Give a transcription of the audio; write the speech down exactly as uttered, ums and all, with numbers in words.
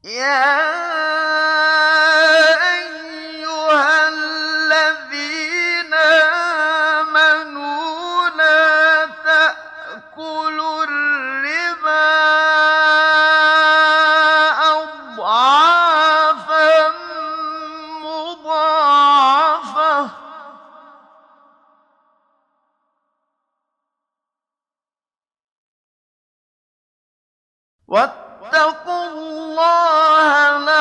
يا أيها الذين آمنوا لا تأكلوا الربا أضعافا مضاعفة واتقوا الله